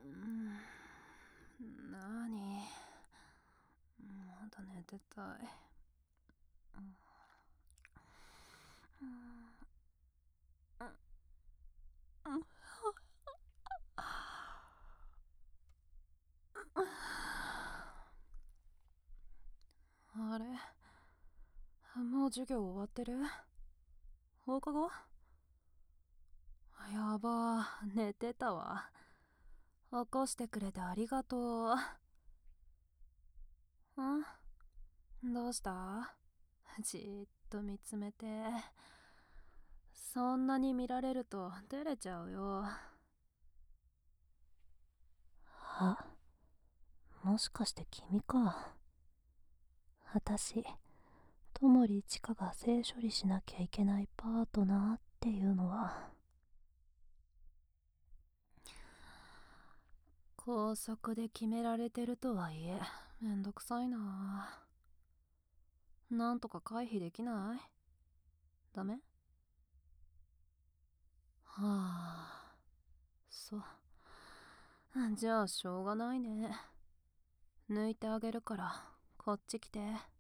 なに、まだ寝てたい。あれ、もう授業終わってる？放課後？やばー、寝てたわ。起こしてくれてありがとう。どうした？じーっと見つめて。そんなに見られると照れちゃうよ。 あ、もしかして君か。私、友利千佳が性処理しなきゃいけないパートナーっていうのは。 高速で決められてるとはいえ、めんどくさいな。なんとか回避できない？ダメ？はあ、そう。じゃあしょうがないね。抜いてあげるから、こっち来て。